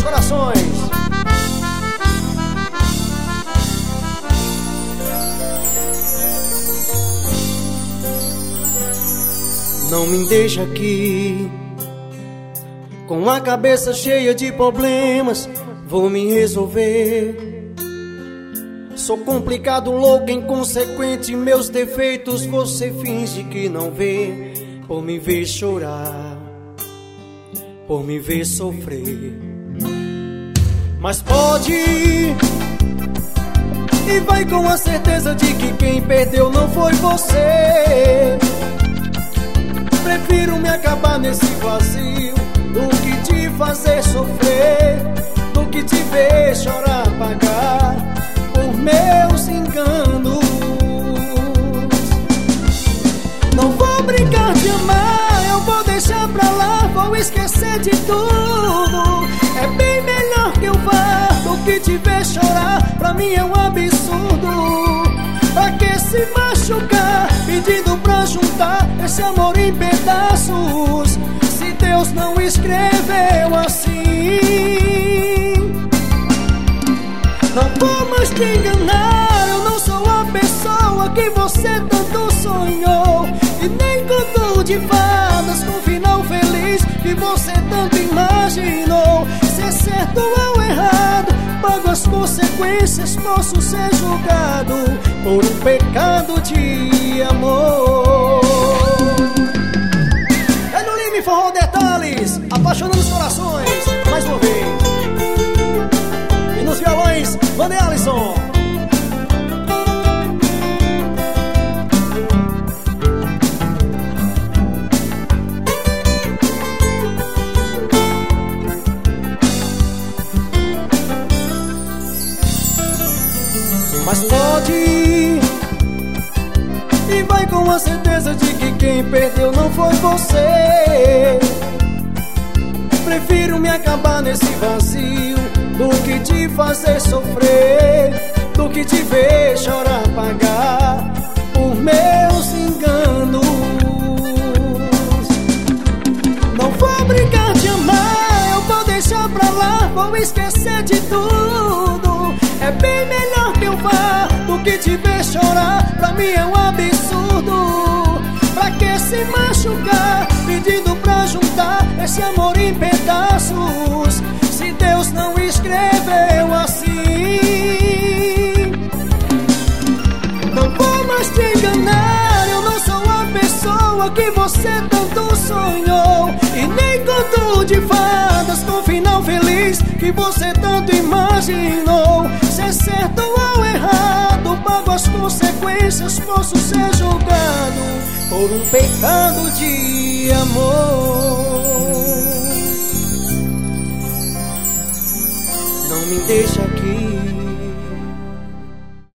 corações. Não me deixa aqui com a cabeça cheia de problemas, vou me resolver. Sou complicado, louco, inconsequente, meus defeitos você finge que não vê. Por me ver chorar, por me ver sofrer. Mas pode ir e vai com a certeza de que quem perdeu não foi você. Prefiro me acabar nesse vazio do que te fazer sofrer, do que te ver chorar, pagar por meus enganos. Não vou brincar de amar, eu vou deixar pra lá, vou esquecer de tudo. É bem melhor que eu vá do que te ver chorar, pra mim é um absurdo. Pra que se machucar, pedindo pra juntar esse amor em pedaços, se Deus não escreveu assim? Não vou mais te enganar, eu não sou a pessoa que você tanto sonhou, e nem contou de fadas com final feliz que você tanto imaginou. Se é certo ou errado, pago as consequências, posso ser julgado por um pecado de amor. É no Lime Forró Detalhes, apaixonando os corações, mais uma vez. E nos violões, Vander Alisson. Mas pode ir e vai com a certeza de que quem perdeu não foi você. Prefiro me acabar nesse vazio do que te fazer sofrer, do que te ver chorar, pagar por meus enganos. Não vou brincar de amar, eu vou deixar pra lá, vou esquecer de tudo. É bem melhor que eu vá do que te ver chorar, pra mim é um absurdo. Pra que se machucar, pedindo pra juntar esse amor em pedaços, se Deus não escreveu assim? Não vou mais te enganar, eu não sou a pessoa que você tanto sonhou, e nem contou de fadas com final feliz que você tanto imaginou. Se é certo ou errado, pago as consequências, posso ser julgado por um pecado de amor. Não me deixa